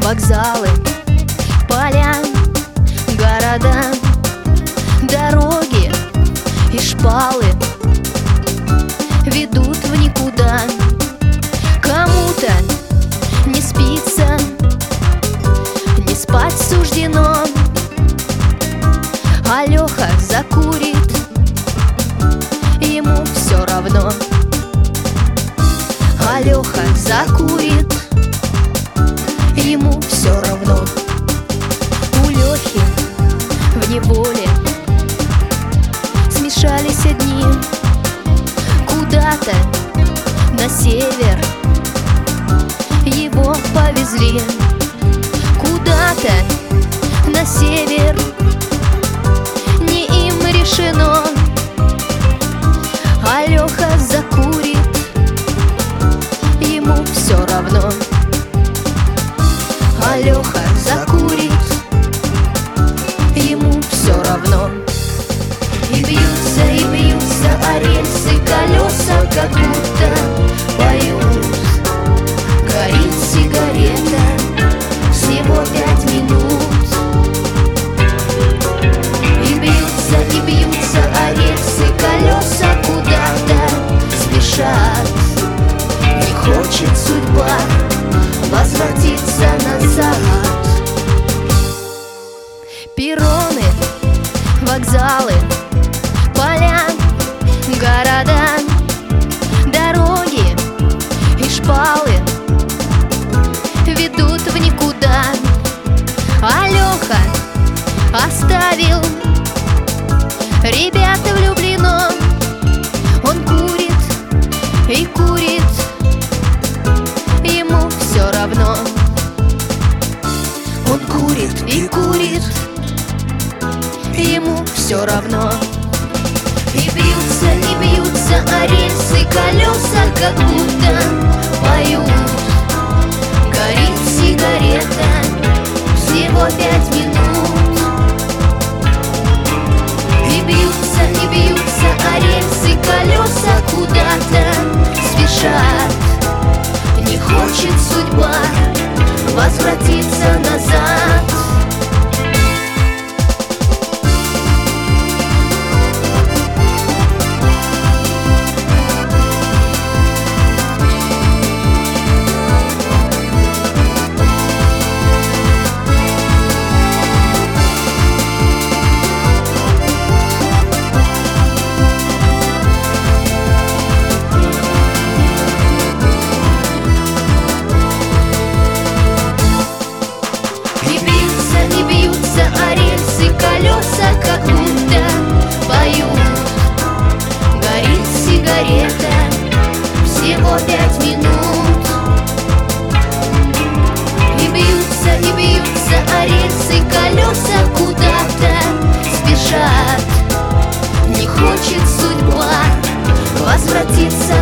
вокзалы, поля, города, дороги и шпалы ведут в никуда. Кому-то не спится, не спать суждено, а Леха закурит, ему все равно. А Леха закурит, ему все равно. У Лехи в неволе смешались дни. Куда-то на север его повезли. Куда-то на север, не им решено. А Леха закурит, ему все равно. А Леха закурит, ему все равно. И бьются о рельсы колеса, как будто поют. Горит сигарета, всего 5 минут. И бьются о рельсы колеса, куда-то спешат. Не хочет судьба возвратиться назад. Перроны, вокзалы, поля, города, дороги и шпалы ведут в никуда. А Леха оставил, ребята влюблено. Он курит и курит, ему все равно. Он курит и курит, ему все равно. И бьются о рельсы колеса, как будто поют. Горит сигарета, всего 5 минут. И бьются о рельсы колеса, куда-то спешат. Не хочет судьба возвратиться назад. Колеса, как будто поют. Горит сигарета, всего 5 минут. И бьются о рельсы колеса, куда-то спешат. Не хочет судьба возвратиться